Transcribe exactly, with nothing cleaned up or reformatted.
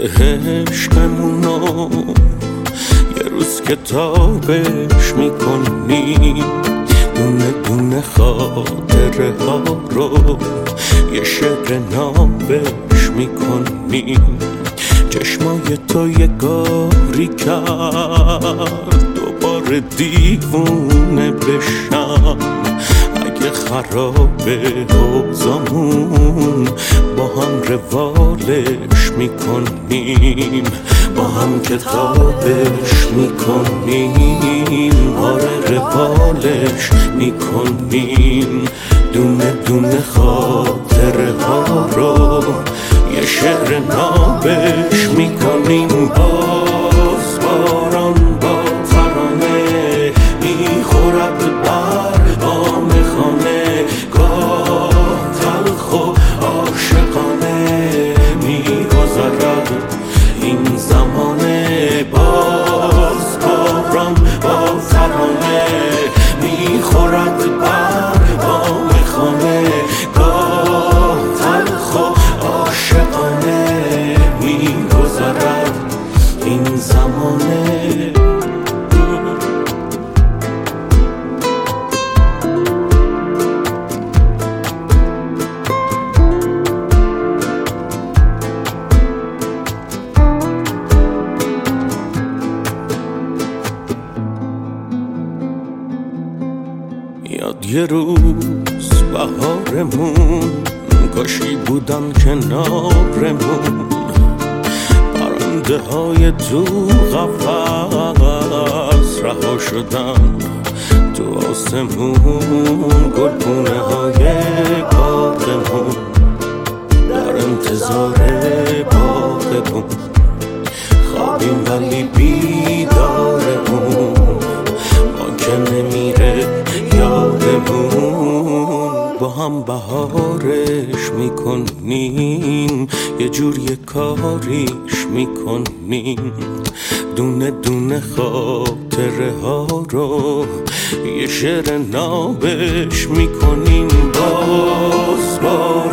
عشقمونو یه روز کتابش میکنیم، دونه دونه خاطره ها رو یه شعر نابش میکنیم. چشمای تو یه کاری کرد دوباره دیوونه بشم، اگه خرابه حوزمون با هم روالش میکنیم، با هم کتابش میکنیم، آره روالش میکنیم. دونه دونه خاطره ها رو یه شعر نابش میکنیم. باز باران با ترانه میخورد بر بام خانه، گاه تلخ و عاشقانه میگذرد این زمانه. باز باران با ترانه میخورد بر بام خانه، گاه تلخ و عاشقانه میگذرد این زمانه. یاد یه روز بهارمون کاشی بودن کنارمون، پرنده های تو قفس رها شدن تو آسمون، گلپونه های باغمون در انتظار باغمون، خوابیم ولی بیدارمون، ما که نمیره یادمون. با هم بهارش میکنیم، یه جور یه کاریش میکنیم، دونه دونه خاطره ها رو یه شعر نابش میکنیم. باز باز